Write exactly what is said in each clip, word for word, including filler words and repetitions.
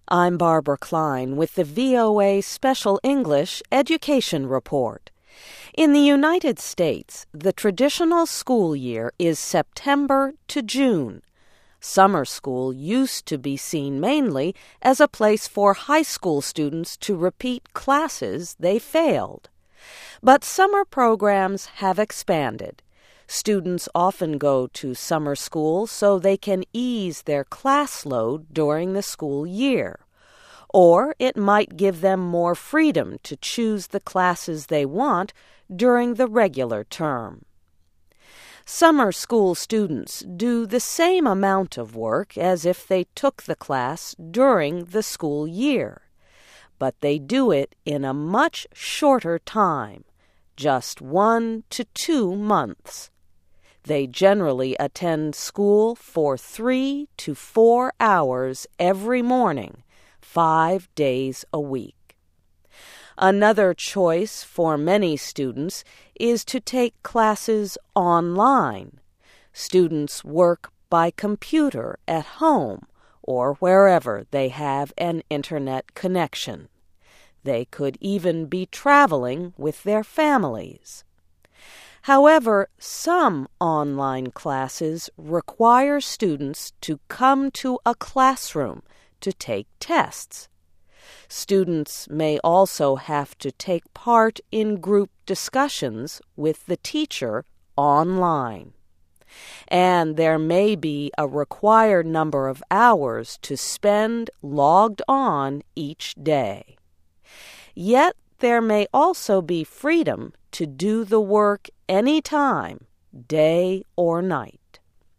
I'm Barbara Klein with the V O A Special English Education Report. In the United States, the traditional school year is September to June. Summer school used to be seen mainly as a place for high school students to repeat classes they failed. But summer programs have expanded. Students often go to summer school so they can ease their class load during the school year. Or it might give them more freedom to choose the classes they want during the regular term. Summer school students do the same amount of work as if they took the class during the school year, but they do it in a much shorter time, just one to two months. They generally attend school for three to four hours every morning, five days a week. Another choice for many students is to take classes online. Students work by computer at home or wherever they have an internet connection. They could even be traveling with their families. However, some online classes require students to come to a classroom to take tests. Students may also have to take part in group discussions with the teacher online. And there may be a required number of hours to spend logged on each day. Yet there may also be freedom to do the work anytime, day or night.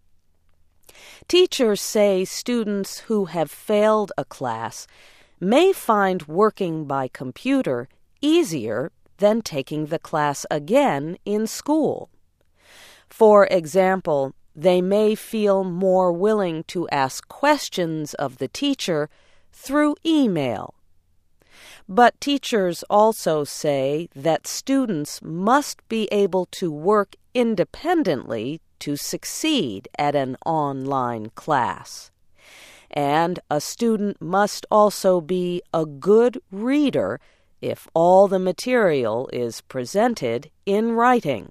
Teachers say students who have failed a class may find working by computer easier than taking the class again in school. For example, they may feel more willing to ask questions of the teacher through email. But teachers also say that students must be able to work independently to succeed at an online class. And a student must also be a good reader if all the material is presented in writing.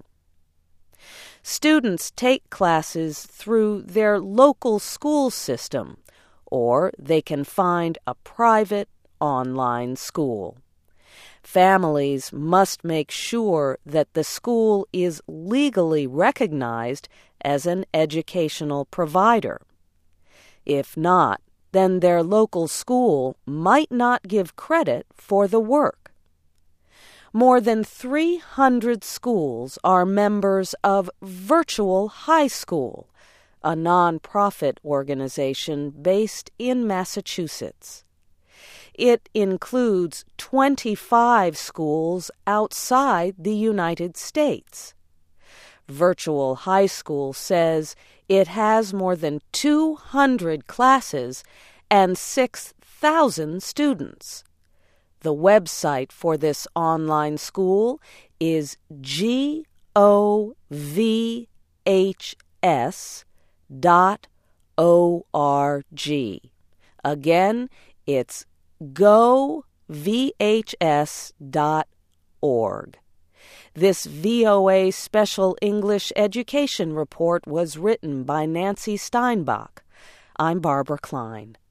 Students take classes through their local school system, or they can find a private online school. Families must make sure that the school is legally recognized as an educational provider. If not, then their local school might not give credit for the work. More than three hundred schools are members of Virtual High School, a nonprofit organization based in Massachusetts. It includes twenty-five schools outside the United States. Virtual High School says it has more than two hundred classes and six thousand students. The website for this online school is govhs dot org. Again, it's govhs dot org. This V O A Special English Education Report was written by Nancy Steinbach. I'm Barbara Klein.